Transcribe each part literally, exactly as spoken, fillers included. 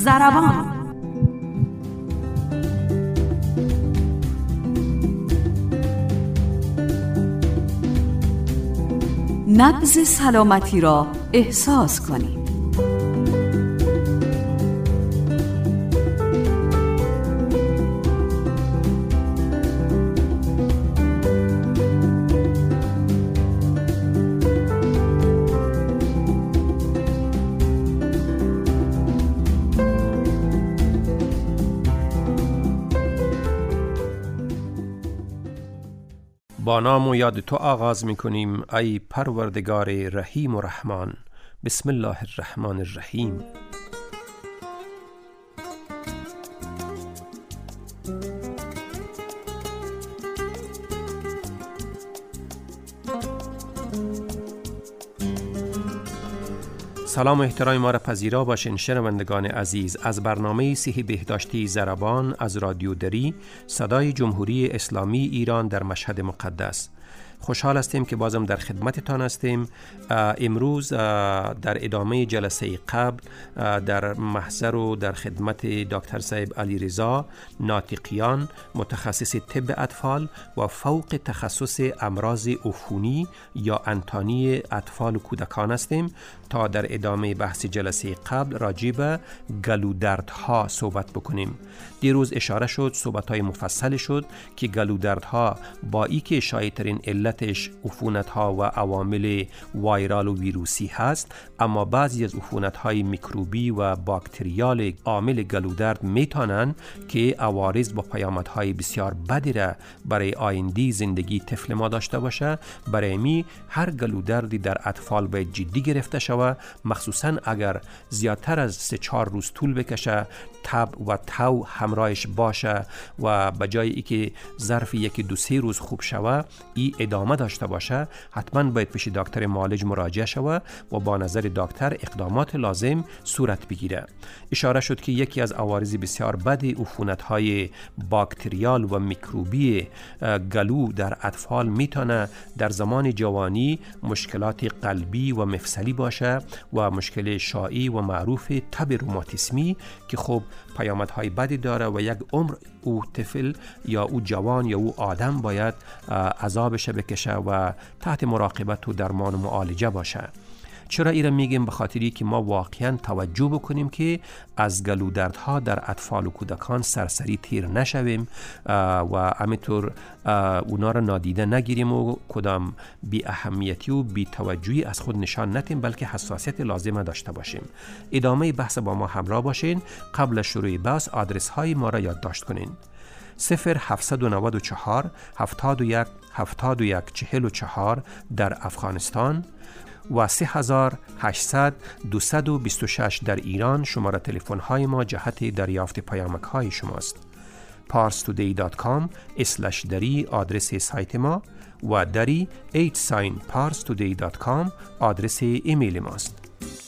ضربان. نبض سلامتی را احساس کنید. با نام و یاد تو آغاز می کنیم ای پروردگار رحیم و رحمان. بسم الله الرحمن الرحیم. سلام و احترام ما را پذیرا باشین شنوندگان عزیز از برنامه صحی بهداشتی ضربان از رادیو دری، صدای جمهوری اسلامی ایران در مشهد مقدس. خوشحال هستیم که بازم در خدمتتان هستیم. امروز در ادامه جلسه قبل در محضر و در خدمت دکتر صاحب علیرضا ناطقیان، متخصص طب اطفال و فوق تخصص امراض عفونی یا انتانی اطفال و کودکان هستیم تا در ادامه بحث جلسه قبل راجع به گلودردها صحبت بکنیم. دیروز اشاره شد، صحبت‌های مفصل شد که گلودردها با ای که شایع‌ترین علتش عفونت‌ها و عوامل وایرال و ویروسی هست، اما بعضی از عفونت‌های میکروبی و باکتریال عامل گلودرد میتونن که عوارض با پیامدهای بسیار بدی را برای آینده زندگی طفل ما داشته باشه. برای می هر گلودردی در اطفال باید جدی گرفته شود، مخصوصا اگر زیادتر از سه چهار روز طول بکشه، تب و تو همراهش باشه و به جای ای که ظرف یکی دو سه روز خوب شوه ای ادامه داشته باشه، حتما باید پیش دکتر معالج مراجعه شوه و با نظر دکتر اقدامات لازم صورت بگیره. اشاره شد که یکی از عوارض بسیار بد عفونت‌های باکتریال و میکروبی گلو در اطفال میتونه در زمان جوانی مشکلات قلبی و مفصلی باشه و مشکل شایع و معروف تب روماتیسمی که خب پیامدهای بدی داره و یک عمر او طفل یا او جوان یا او آدم باید عذابش بکشه و تحت مراقبت و درمان و معالجه باشه. چرا ایرا میگیم؟ به خاطری که ما واقعا توجه بکنیم که از گلودردها در اطفال و کودکان سرسری تیر نشویم و همینطور اونا را نادیده نگیریم و کدام بی اهمیتی و بی توجهی از خود نشان ندیم، بلکه حساسیت لازمه داشته باشیم. ادامه بحث با ما همراه باشین. قبل از شروع بحث آدرس های ما را یادداشت کنین: صفر هفتصد و نود و چهار هفتاد و یک هفتاد و یک چهل و چهار در افغانستان و سه هزار و هشتصد دویست و بیست و شش در ایران. شماره تلفن های ما جهت دریافت پیامک های شماست. پارس تودی دات کام اسلش دری آدرس سایت ما و دری ایت ساین پارس تودی دات کام آدرس ایمیل ماست.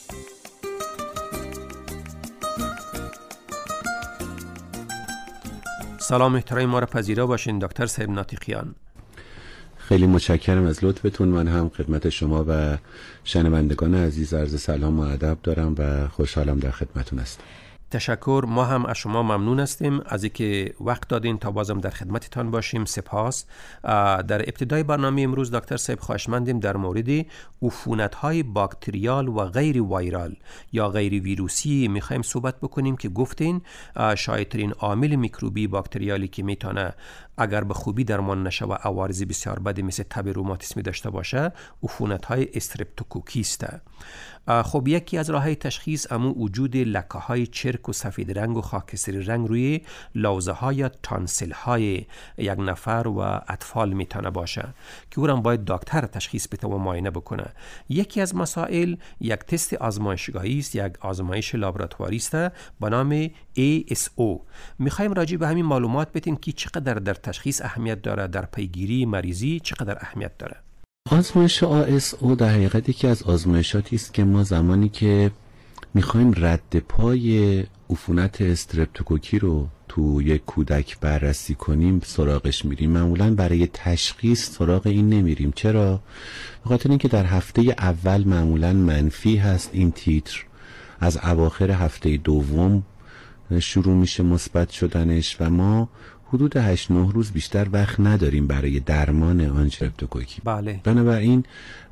سلام احترام ما را پذیرا باشین دکتر صاحب ناطقیان. خیلی متشکرم از لطفتون. من هم خدمت شما و شنوندگان عزیز عرض سلام و ادب دارم و خوشحالم در خدمتون هستم. تشکر. ما هم از شما ممنون هستیم از اینکه وقت دادین تا بازم در خدمتتان باشیم. سپاس. در ابتدای برنامه امروز دکتر صاحب خواهشمندیم در مورد عفونت‌های باکتریال و غیر وایرال یا غیر ویروسی می‌خوایم صحبت بکنیم که گفتین شایع‌ترین عامل میکروبی باکتریالی که میتونه اگر به خوبی درمان نشه و عوارض بسیار بدی مثل تب روماتیسمی داشته باشه، عفونت‌های استرپتوکوکی است. خب یکی از راه‌های تشخیص امو وجود لکه‌های چرک و سفید رنگ و خاکستری رنگ روی لوزه‌ها یا تانسیل‌های یک نفر و اطفال میتونه باشه که او را باید دکتر تشخیص بده و معاینه بکنه. یکی از مسائل یک تست آزمایشگاهی است، یک آزمایش لابراتواری است به نام ای اس او. می‌خوایم راجع به همین معلومات بدیم که چقدر در تشخیص اهمیت داره، در پیگیری مریضی چقدر اهمیت داره. آزمایش آ اس او در حقیقت یکی از آزمایشاتی است که ما زمانی که میخوایم رد پای عفونت استرپتوکوکی رو تو یک کودک بررسی کنیم سراغش میریم. معمولا برای تشخیص سراغ این نمیریم. چرا؟ به خاطر اینکه در هفته اول معمولا منفی هست این تیتر، از اواخر هفته دوم شروع میشه مثبت شدنش و ما حدود هشت نه روز بیشتر وقت نداریم برای درمان آن استرپتوکوکی. بله. بنابراین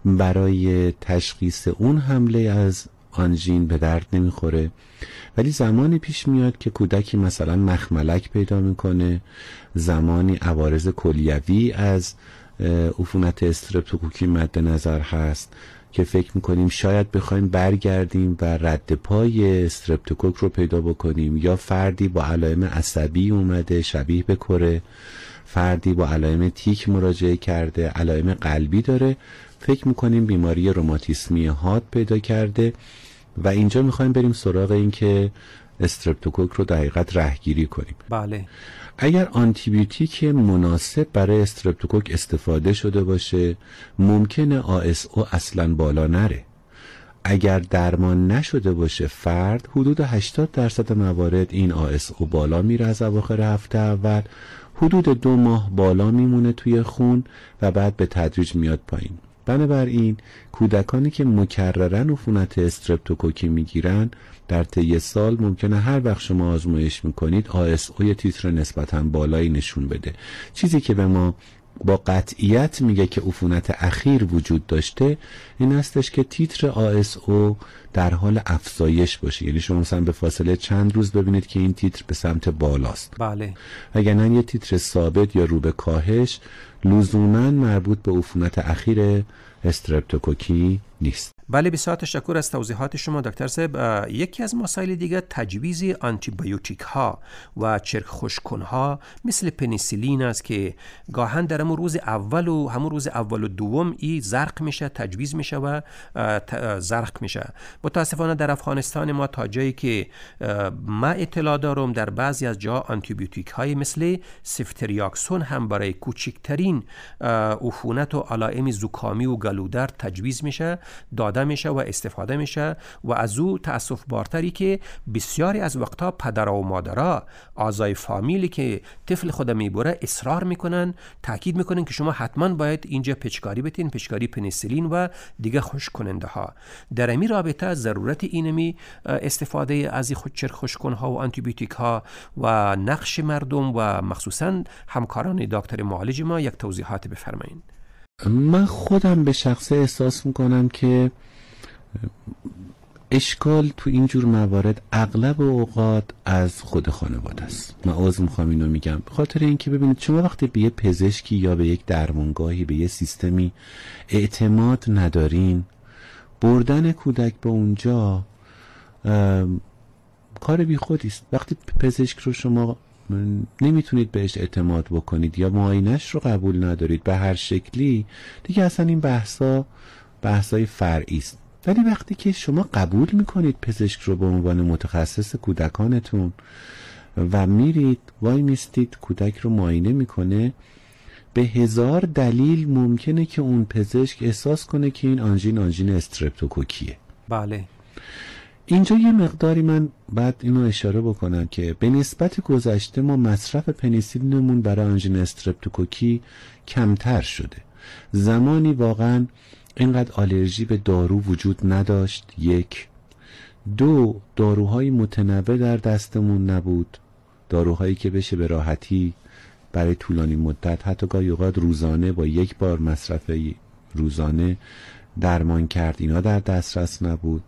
برای تشخیص اون حمله از آنژین به درد نمیخوره، ولی زمانی پیش میاد که کودکی مثلا مخملک پیدا میکنه، زمانی عوارض کلیوی از عفونت استرپتوکوکی مد نظر هست که فکر میکنیم شاید بخوایم برگردیم و رد پای استرپتوکوک رو پیدا بکنیم، یا فردی با علائم عصبی اومده شبیه به کره، فردی با علائم تیک مراجعه کرده، علائم قلبی داره، فکر میکنیم بیماری روماتیسمی حاد پیدا کرده و اینجا میخوایم بریم سراغ این که استرپتوکوک رو در حقیقت رهگیری کنیم. بله. اگر آنتیبیوتیک مناسب برای استرپتوکوک استفاده شده باشه ممکنه آ اس او اصلا بالا نره. اگر درمان نشده باشه فرد حدود هشتاد درصد موارد این آ اس او بالا میره از اواخر هفته اول، حدود دو ماه بالا میمونه توی خون و بعد به تدریج میاد پایین. بنابراین کودکانی که مکررن عفونت استرپتوکوکی میگیرن در طی سال ممکنه هر وقت شما آزمایش میکنید آ اس او یه تیتر نسبتاً بالایی نشون بده. چیزی که به ما با قطعیت میگه که عفونت اخیر وجود داشته این هستش که تیتر آ اس او در حال افزایش باشه، یعنی شما مثلا به فاصله چند روز ببینید که این تیتر به سمت بالاست. بله. اگر نه یه تیتر ثابت یا رو به کاهش لزوماً مربوط به عفونت اخیر استرپتوکوکی نیست. بله، بسیار تشکر از توضیحات شما دکتر صاحب. یکی از مسائل دیگه تجویز آنتی بیوتیک ها و چرک خشک‌کن ها مثل پنیسیلین است که گاهن در همون روز اول و همون روز اول و دوم ای زرق میشه، تجویز میشه و زرق میشه. متاسفانه در افغانستان ما تا جایی که ما اطلاع دارم در بعضی از جا آنتی بیوتیک های مثل سفتریاکسون هم برای کوچکترین عفونت و علائم زکامی و گلودرد تجویز میشه، داده میشه و استفاده میشه و از او تأسف بارتری که بسیاری از وقتا پدر و مادرها اعضای فامیلی که طفل خود میبره اصرار میکنن، تاکید میکنن که شما حتما باید اینجا پچکاری بتین، پچکاری پنیسیلین و دیگه خشک کننده ها. در این رابطه ضرورت اینمی استفاده از خود چرک خشک‌کن ها و آنتی بیوتیک ها و نقش مردم و مخصوصا همکاران دکتر معالج ما یک توضیحات بفرمایید. من خودم به شخصه احساس میکنم که اشکال تو اینجور موارد اغلب اوقات از خود خانواده است. من عذر میخوام اینو میگم به خاطر اینکه ببینید شما وقتی به یه پزشکی یا به یک درمانگاهی به یه سیستمی اعتماد ندارین، بردن کودک به اونجا کار بی خودی است. وقتی پزشک رو شما نمیتونید بهش اعتماد بکنید یا معاینش رو قبول ندارید به هر شکلی، دیگه اصلا این بحثا بحثای فرعی است. ولی وقتی که شما قبول میکنید پزشک رو به عنوان متخصص کودکانتون و میرید وای میستید کودک رو معاینه میکنه، به هزار دلیل ممکنه که اون پزشک احساس کنه که این آنژین آنژین استرپتوکوکیه. بله. اینجا یه مقداری من بعد اینو اشاره بکنم که به نسبت گذشته ما مصرف پنیسیلینمون برای آنژین استرپتوکوکی کمتر شده. زمانی واقعا اینقدر آلرژی به دارو وجود نداشت، یک. دو، داروهای متنوع در دستمون نبود، داروهایی که بشه به راحتی برای طولانی مدت حتی گاهی اوقات روزانه با یک بار مصرف روزانه درمان کرد، اینا در دسترس نبود.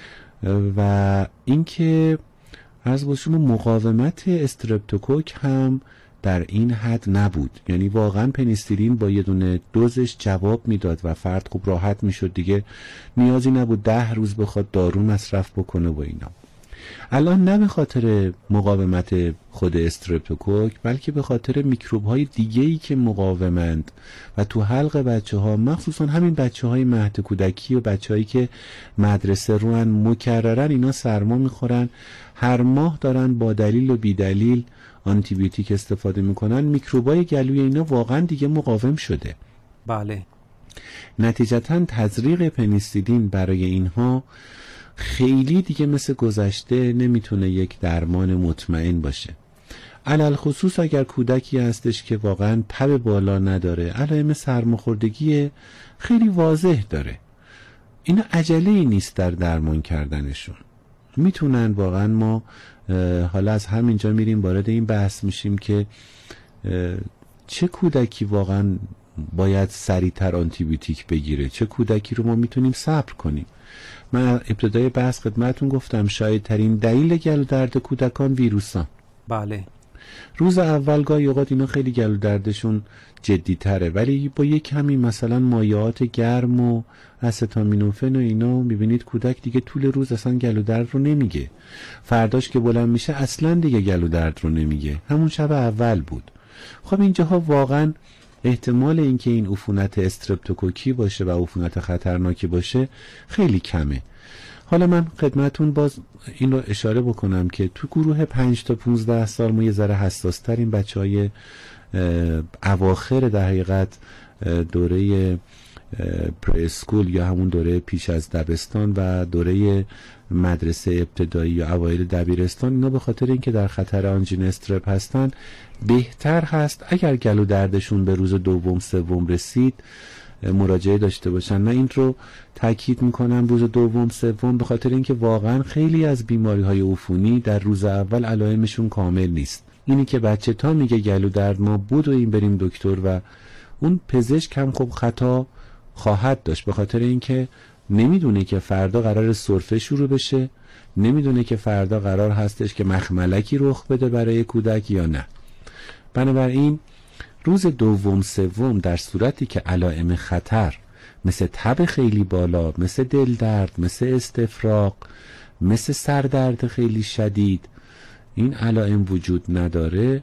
و اینکه از با شما مقاومت استرپتوکوک هم در این حد نبود، یعنی واقعا پنیسیلین با یه دونه دوزش جواب میداد و فرد خوب راحت میشد، دیگه نیازی نبود ده روز بخواد دارو مصرف بکنه و اینا. الان نه به خاطر مقاومت خود استرپتوکوک بلکه به خاطر میکروب های دیگه‌ای که مقاومند و تو حلق بچه ها، مخصوصا همین بچه های مهد کودکی و بچه هایی که مدرسه روان مکررن اینا سرما میخورن، هر ماه دارن با دلیل و بی دلیل آنتی بیوتیک استفاده میکنن، میکروبای گلوی اینا واقعا دیگه مقاوم شده. بله. نتیجتا تزریق پنیسیلین برای اینها خیلی دیگه مثل گذشته نمیتونه یک درمان مطمئن باشه. علل خصوص اگر کودکی هستش که واقعا پب بالا نداره، علائم سرماخوردگی خیلی واضح داره، اینا عجله‌ای نیست در درمان کردنشون. میتونن واقعا ما حالا از همینجا میریم وارد این بحث میشیم که چه کودکی واقعا باید سریعتر آنتیبیوتیک بگیره، چه کودکی رو ما میتونیم صبر کنیم. من ابتدای بحث خدمتون گفتم شاید ترین دلیل گلو درد کودکان ویروسان. بله. روز اول گاهی اوقات اینا خیلی گلو دردشون جدی تره، ولی با یک کمی مثلا مایعات گرم و استامینوفن و اینا میبینید کودک دیگه طول روز اصلا گلو درد رو نمیگه. فرداش که بلند میشه اصلا دیگه گلو درد رو نمیگه، همون شب اول بود. خب اینجاها واقعا احتمال اینکه این عفونت استرپتوکوکی باشه و عفونت خطرناکی باشه خیلی کمه. حالا من خدمتون باز این رو اشاره بکنم که تو گروه پنج تا پونزده سال ما یه ذره حساس ترین بچه های اواخر در حقیقت دوره پرسکول یا همون دوره پیش از دبستان و دوره مدرسه ابتدایی یا اوایل دبیرستان، اینا به خاطر اینکه در خطر آنژین استرپ هستن بهتر هست اگر گلو دردشون به روز دوم سوم رسید مراجعه داشته باشن. من این رو تاکید میکنم روز دوم سوم، به خاطر اینکه واقعا خیلی از بیماری های عفونی در روز اول علائمشون کامل نیست. اینی که بچه تا میگه گلو درد ما بود و این بریم دکتر و اون پزشک هم خب خطا خواهد داشت، به خاطر اینکه نمیدونه که فردا قرار سرفه شروع بشه، نمیدونه که فردا قرار هستش که مخملکی رخ بده برای کودک یا نه. بنابراین روز دوم سوم در صورتی که علائم خطر مثل تب خیلی بالا، مثل دل درد، مثل استفراغ، مثل سردرد خیلی شدید این علائم وجود نداره،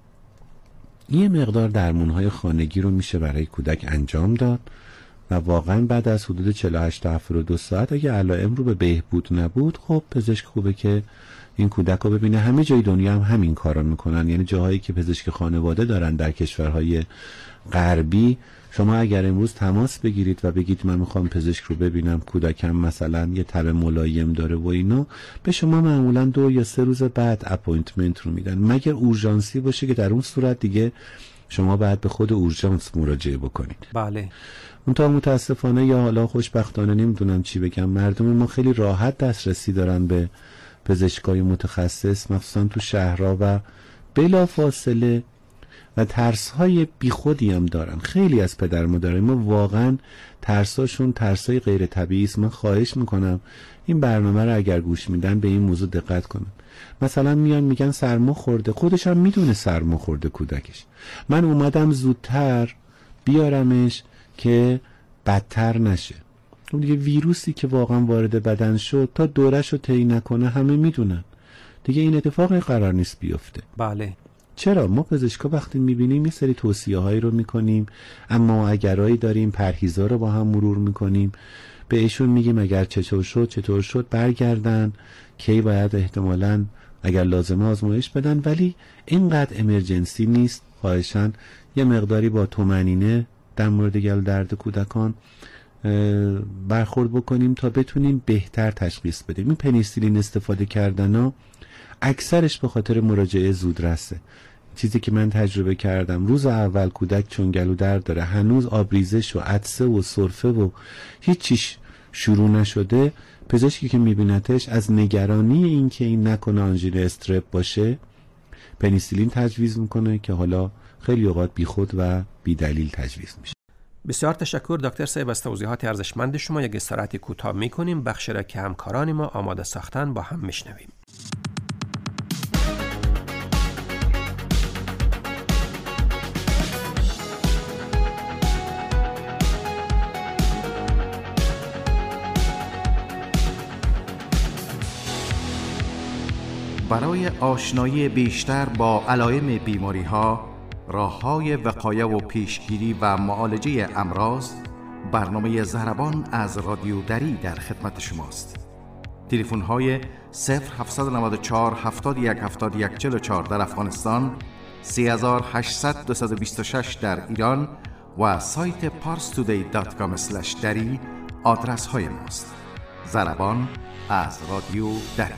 یه مقدار درمانهای خانگی رو میشه برای کودک انجام داد و واقعا بعد از حدود چهل و هشت تا هفتاد و دو ساعت اگه علائم رو به بهبود نبود، خب پزشک خوبه که این کودک رو ببینه. همه جای دنیا هم همین کارا میکنن، یعنی جاهایی که پزشک خانواده دارن در کشورهای غربی، شما اگر امروز تماس بگیرید و بگید من میخوام پزشک رو ببینم کودکم مثلا یه تب ملایم داره و اینا، به شما معمولا دو یا سه روز بعد اپوینتمنت رو میدن، مگر اورژانسی باشه که در اون صورت دیگه شما باید به خود اورژانس مراجعه بکنید. بله. اون تا متاسفانه یا حالا خوشبختانه نمیدونم چی بگم، مردم ما خیلی راحت دسترسی دارن به پزشکای متخصص مخصوصا تو شهرها و بلا فاصله و ترس‌های بیخودی هم دارن. خیلی از پدر مادرای ما واقعا ترساشون ترسای غیر طبیعی است. من خواهش میکنم این برنامه رو اگر گوش میدن به این موضوع دقت کنن. مثلا میان میگن سرما خورده، خودش هم میدونه سرما خورده کودکش، من اومدم زودتر بیارمش که بدتر نشه. اون دیگه ویروسی که واقعا وارد بدن شد تا دورش رو طی نکنه همه میدونن دیگه این اتفاقی قرار نیست بیفته. بله. چرا ما پزشکا وقتی میبینیم یه سری توصیه هایی رو میکنیم، اما اگرایی داریم، پرهیزا رو با هم مرور میکنیم، بهشون میگیم اگر چطور شد چطور شد برگردن، کی باید احتمالاً اگر لازمه آزمایش بدن، ولی اینقدر امرجنسی نیست. خواهشاً یه مقداری با طمأنینه در مورد گلو درد کودکان برخورد بکنیم تا بتونیم بهتر تشخیص بدیم. این پنیسیلین استفاده کردن ها اکثرش به خاطر مراجعه زودرسه. چیزی که من تجربه کردم روز اول کودک چون گلو درد داره، هنوز آبریزش و عطسه و سرفه و هیچ چیش شروع نشده، پزشکی که میبینتش از نگرانی این که این نکنه آنژین استرپ باشه پنیسیلین تجویز میکنه که حالا خیلی اوقات بیخود و بیدلیل تجویز میشه. بسیار تشکر دکتر صاحب از توضیحات ارزشمند شما. یک استراحت کوتاه میکنیم، بخشی را که همکاران ما آماده ساختن با هم میشنویم. برای آشنایی بیشتر با علائم بیماری‌ها، راه‌های وقایه و پیشگیری و معالجه امراض، برنامه ضربان از رادیو دری در خدمت شماست. تلفن‌های صفر هفت نه چهار هفتاد و یک هفتاد و یک چهل و چهار در افغانستان، سه هشت صفر صفر دو دو شش در ایران و سایت پارس تودی دات کام اسلش دری آدرس های ماست. ضربان از رادیو دری.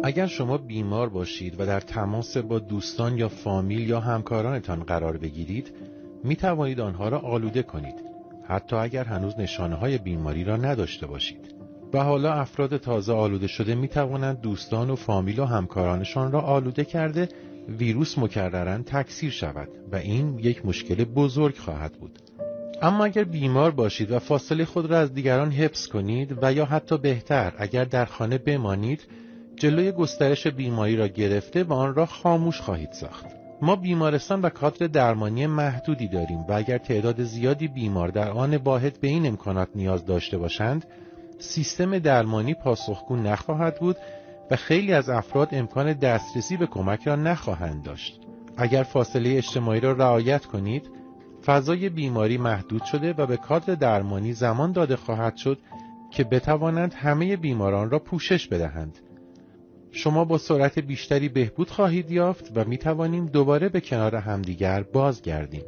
اگر شما بیمار باشید و در تماس با دوستان یا فامیل یا همکارانتان قرار بگیرید، می توانید آنها را آلوده کنید، حتی اگر هنوز نشانه‌های بیماری را نداشته باشید. و حالا افراد تازه آلوده شده می توانند دوستان و فامیل و همکارانشان را آلوده کرده ویروس مکرراً تکثیر شود و این یک مشکل بزرگ خواهد بود. اما اگر بیمار باشید و فاصله خود را از دیگران حفظ کنید و یا حتی بهتر اگر در خانه بمانید، جلوی گسترش بیماری را گرفته و آن را خاموش خواهید ساخت. ما بیمارستان و کادر درمانی محدودی داریم و اگر تعداد زیادی بیمار در آن واحد به این امکانات نیاز داشته باشند، سیستم درمانی پاسخگو نخواهد بود و خیلی از افراد امکان دسترسی به کمک را نخواهند داشت. اگر فاصله اجتماعی را رعایت کنید، فضای بیماری محدود شده و به کادر درمانی زمان داده خواهد شد که بتوانند همه بیماران را پوشش بدهند. شما با سرعت بیشتری بهبود خواهید یافت و می توانیم دوباره به کنار همدیگر بازگردیم.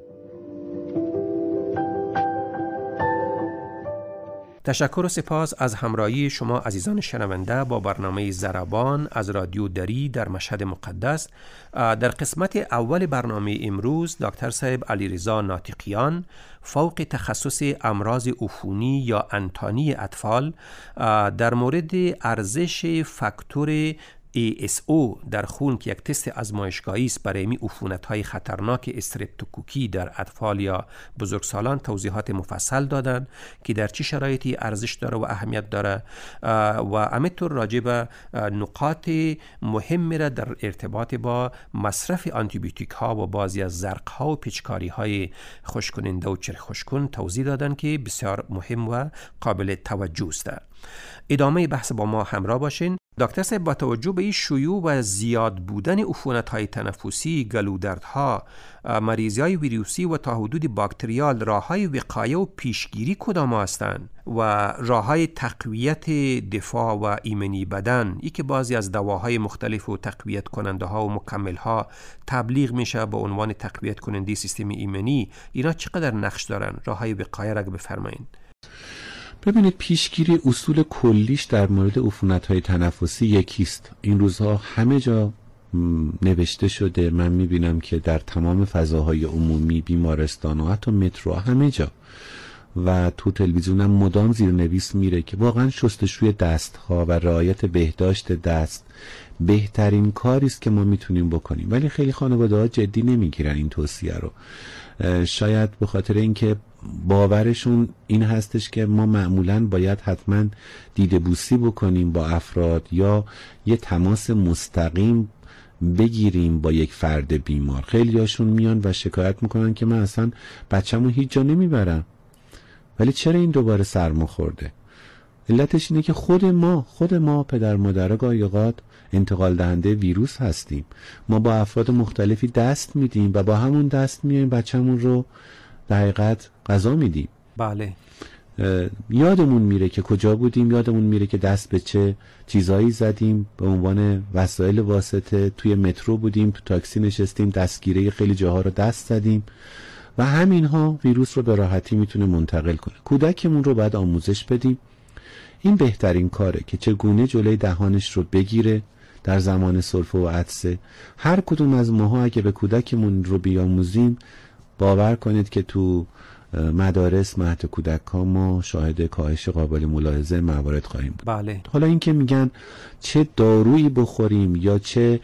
تشکر و سپاس از همراهی شما عزیزان شنونده با برنامه ضربان از رادیو دری در مشهد مقدس. در قسمت اول برنامه امروز دکتر صاحب علیرضا ناطقیان، فوق تخصص امراض عفونی یا انتانی اطفال، در مورد ارزش فاکتور ای اس او در خون که یک تست آزمایشگاهی است برای می عفونت‌های خطرناک استرپتوکوکی در اطفال یا بزرگسالان توضیحات مفصل دادن که در چه شرایطی ارزش داره و اهمیت داره و همینطور راجع به نقاط مهم را در ارتباط با مصرف آنتیبیوتیک ها و بعضی از زرق ها و پیچکاری های خشک‌کننده و چرخ خشک‌کن توضیح دادن که بسیار مهم و قابل توجه است. ادامه بحث با ما همراه باشین. دکتر صاحب، با توجه به این شیوع و زیاد بودن عفونت‌های تنفسی، گلودردها، مریضی‌های ویروسی و تا حدود باکتریال، راه‌های وقایه و پیشگیری کدام هستند و راه‌های تقویت دفاع و ایمنی بدن؟ ای که بعضی از دواهای مختلف و تقویت کننده‌ها و مکمل‌ها تبلیغ میشه به عنوان تقویت کننده سیستم ایمنی، اینا چقدر نقش دارن؟ راه‌های وقایه را بفرمایید. ببینید، پیشگیری اصول کلیش در مورد عفونت‌های تنفسی یکیست. این روزها همه جا نوشته شده، من میبینم که در تمام فضاهای عمومی، بیمارستان و حتی مترو، همه جا و تو تلویزیونم مدام زیرنویس میره که واقعا شستشوی دستها و رعایت بهداشت دست بهترین کاری است که ما میتونیم بکنیم. ولی خیلی خانواده‌ها جدی نمیگیرن این توصیه رو، شاید به خاطر اینکه باورشون این هستش که ما معمولاً باید حتما دیده بوسی بکنیم با افراد یا یه تماس مستقیم بگیریم با یک فرد بیمار. خیلی هاشون میان و شکایت میکنن که من اصلا بچه‌مو هیچ جا نمیبرم. ولی چرا این دوباره سرما خورده؟ علتش اینه که خود ما خود ما پدر مادر گاهی اوقات انتقال دهنده ویروس هستیم. ما با افراد مختلفی دست میدیم و با همون دست میایم بچه‌مون رو در حقیقت غذا میدیم. بله. یادمون میره که کجا بودیم، یادمون میره که دست به چه چیزایی زدیم. به عنوان وسایل واسطه توی مترو بودیم، تو تاکسی نشستیم، دستگیره خیلی جاها رو دست زدیم و همینها ویروس رو به راحتی میتونه منتقل کنه. کودکمون رو باید آموزش بدیم. این بهترین کاره که چگونه جلوی دهانش رو بگیره در زمان سرفه و عطسه. هر کدوم از ماها اگه به کودکمون رو بیاموزیم، باور کنید که تو مدارس مهد کودکان ما شاهد کاهش قابل ملاحظه موارد خواهیم بود. بله. حالا این که میگن چه دارویی بخوریم یا چه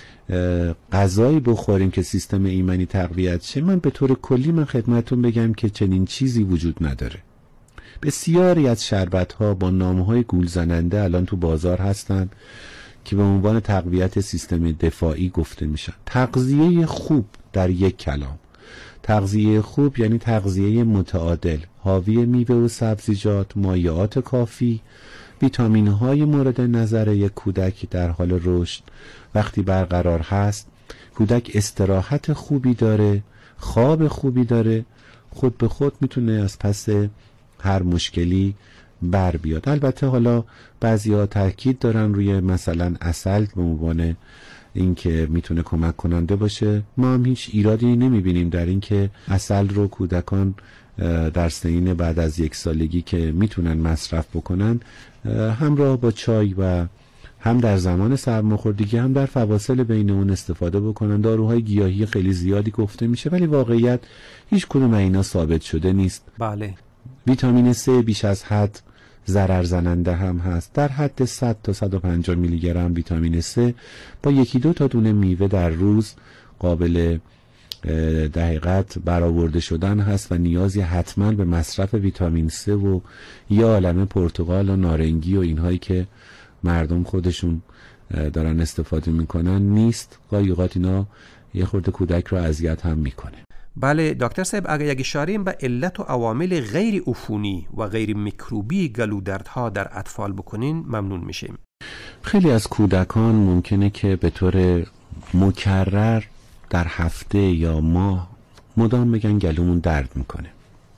غذایی بخوریم که سیستم ایمنی تقویت شه، من به طور کلی من خدمتتون بگم که چنین چیزی وجود نداره. بسیاری از شربت‌ها با نام‌های گول زننده الان تو بازار هستن که به عنوان تقویت سیستم دفاعی گفته میشن. تغذیه خوب در یک کلام، تغذیه خوب یعنی تغذیه متعادل، حاوی میوه و سبزیجات، مایعات کافی، ویتامین های مورد نظر یک کودک در حال رشد وقتی برقرار هست، کودک استراحت خوبی داره، خواب خوبی داره، خود به خود میتونه از پس هر مشکلی بر بیاد. البته حالا بعضیا تاکید دارن روی مثلا عسل به عنوان اینکه میتونه کمک کننده باشه. ما هم هیچ ایرادی نمیبینیم در اینکه عسل رو کودکان در سنین بعد از یک سالگی که میتونن مصرف بکنن همراه با چای و هم در زمان سرماخوردگی هم در فواصل بین اون استفاده بکنن. داروهای گیاهی خیلی زیادی گفته میشه ولی واقعیت هیچ کدوم اینا ثابت شده نیست. بله. ویتامین C بیش از حد ضرر زننده هم هست. در حد صد تا صد و پنجاه میلی گرم ویتامین C با یکی دو تا دونه میوه در روز قابل دقیقت برآورده شدن هست و نیازی حتما به مصرف ویتامین C و یا عالمه پرتقال و نارنگی و اینهایی که مردم خودشون دارن استفاده میکنن نیست. گاهی اوقات اینا یه خورده کودک رو اذیت هم میکنه. بله دکتر صاحب، اگر یک اشاره به علت و عوامل غیر عفونی و غیر میکروبی گلودردها در اطفال بکنین ممنون میشیم. خیلی از کودکان ممکنه که به طور مکرر در هفته یا ماه مدام بگن گلومون درد میکنه.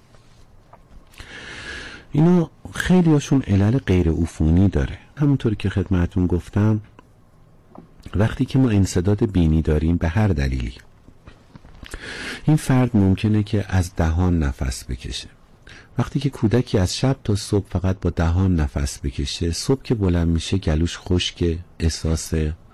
اینا خیلی هاشون علل غیر عفونی داره. همونطوری که خدمتون گفتم وقتی که ما انسداد بینی داریم به هر دلیلی، این فرد ممکنه که از دهان نفس بکشه. وقتی که کودکی از شب تا صبح فقط با دهان نفس بکشه، صبح که بلند میشه گلوش خشک، احساس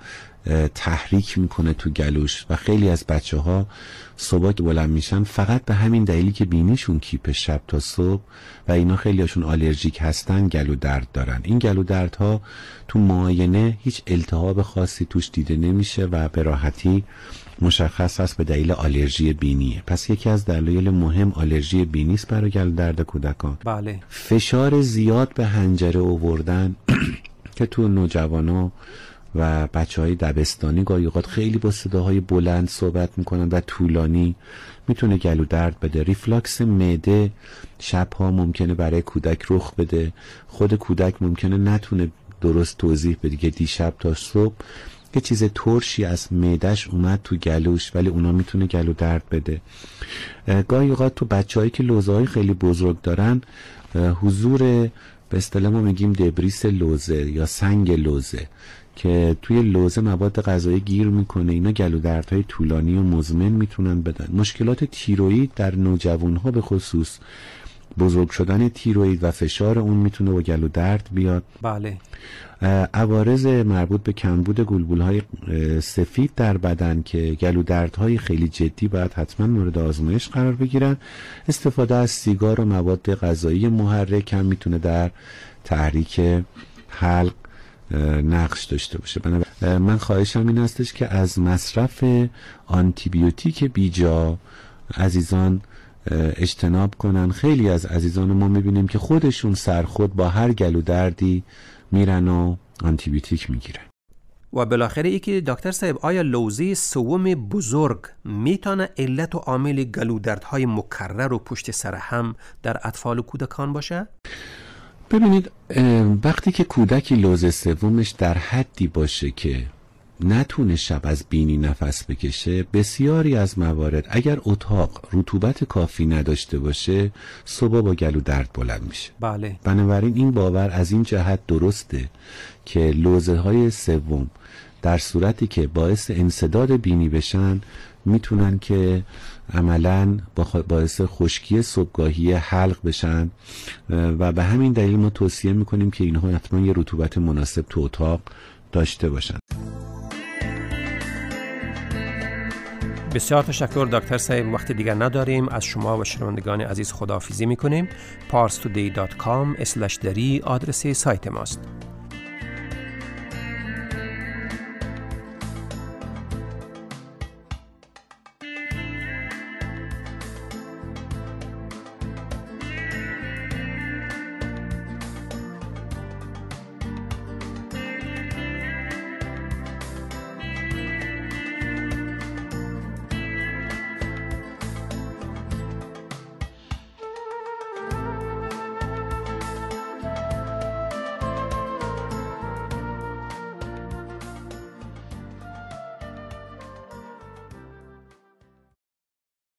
تحریک میکنه تو گلوش و خیلی از بچه ها صبح که بلند میشن فقط به همین دلیلی که بینیشون کیپ شب تا صبح و اینا خیلی هاشون آلرژیک هستن گلو درد دارن. این گلو دردها تو معاینه هیچ التهاب خاصی توش دیده نمیشه و به راحتی مشخص است به دلیل آلرژی بینیه. پس یکی از دلایل مهم آلرژی بینی است برای گلو درد کودکان. بله. فشار زیاد به حنجره آوردن که تو نوجوانا و بچه‌های دبستانی گاهی اوقات خیلی با صداهای بلند صحبت میکنن و طولانی میتونه گلو درد بده. ریفلاکس معده شبها ممکنه برای کودک رخ بده. خود کودک ممکنه نتونه درست توضیح بده که دیشب تا صبح یه چیز ترشی از معده‌اش اومد تو گلوش، ولی اونا میتونه گلو درد بده. گاهی اوقات تو بچه‌هایی که لوزه‌های خیلی بزرگ دارن حضور به اصطلاح ما میگیم دبریس لوزه یا سنگ لوزه که توی لوزه مواد غذایی گیر میکنه، اینا گلو دردهای طولانی و مزمن میتونن بدن. مشکلات تیروئید در نوجوانها به خصوص بزرگ شدن تیروئید و فشار اون میتونه با گلو درد بیاد. بله. عوارض مربوط به کمبود گلبولهای سفید در بدن که گلو دردهای خیلی جدی باید حتما مورد آزمایش قرار بگیرن. استفاده از سیگار و مواد غذایی محرک هم میتونه در تحریک حلق نقش داشته باشه. من خواهشم این هستش که از مصرف آنتیبیوتیک بیجا عزیزان اجتناب کنن. خیلی از عزیزان ما میبینیم که خودشون سرخود با هر گلو دردی میرن و آنتیبیوتیک میگیرن. و بالاخره ای که دکتر صاحب آیا لوزه سوم بزرگ میتونه علت و عامل گلو دردهای مکرر و پشت سر هم در اطفال و کودکان باشه؟ ببینید وقتی که کودکی لوزه سومش در حدی باشه که نتونه شب از بینی نفس بکشه، بسیاری از موارد اگر اتاق رطوبت کافی نداشته باشه صبح با گلو درد بلند میشه. بله. بنابراین این باور از این جهت درسته که لوزه های سوم در صورتی که باعث انسداد بینی بشن میتونن که عملاً باعث خشکی صبحگاهی حلق بشن و به همین دلیل ما توصیه میکنیم که اینها حتما یه رطوبت مناسب تو اتاق داشته باشن. بسیار تشکر دکتر صاحب. وقت دیگر نداریم، از شما و شنوندگان عزیز خداحافظی میکنیم. پارس تودی دات کام اسلش دری آدرس سایت ماست.